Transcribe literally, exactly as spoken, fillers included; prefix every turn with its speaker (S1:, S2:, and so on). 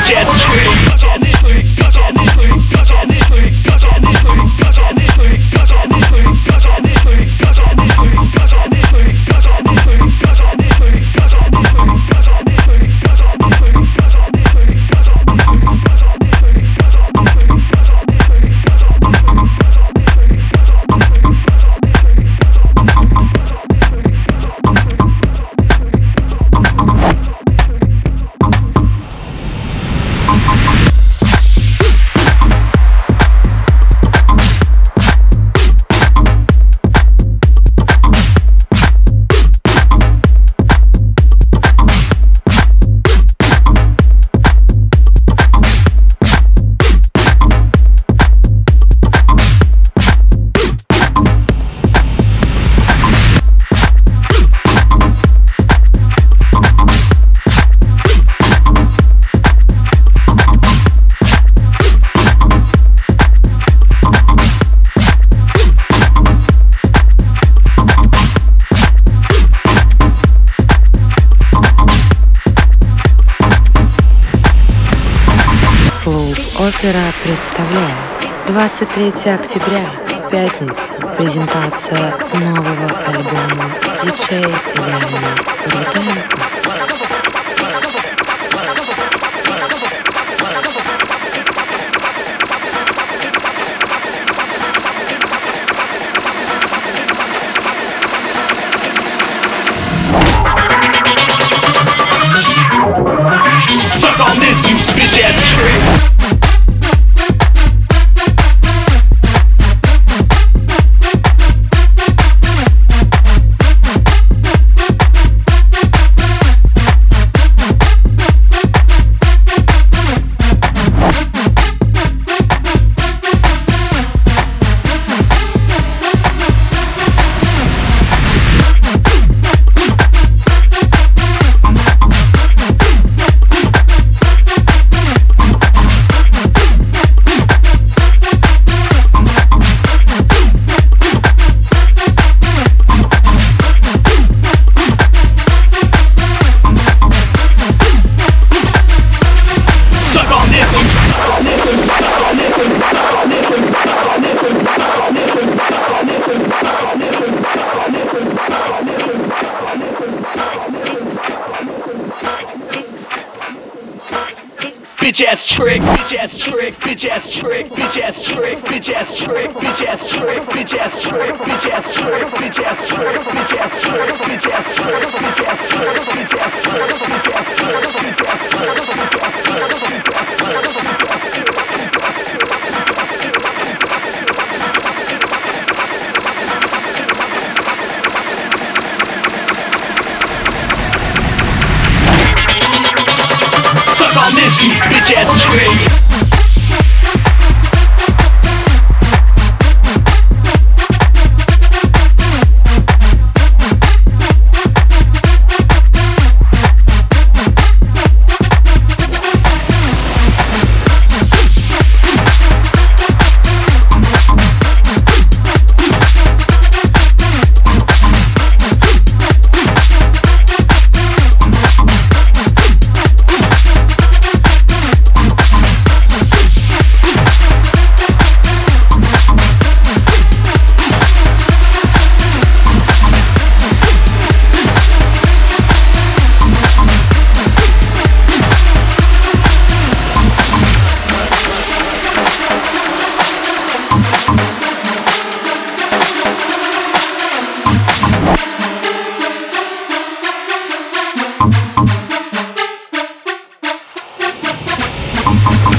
S1: Опера представляет двадцать третьего октября, пятница, презентация нового альбома диджей Леонид Руденко.
S2: Suck on this, you bitch ass trick. Bitch ass trick, bitch ass trick, bitch ass trick, bitch ass trick, bitch ass trick, bitch ass trick, bitch ass trick, bitch ass trick, bitch ass trick, bitch ass trick, bitch ass trick, bitch ass trick, bitch ass trick, bitch ass trick, bitch ass Suck on this, you bitch ass trick.
S3: We'll be right back.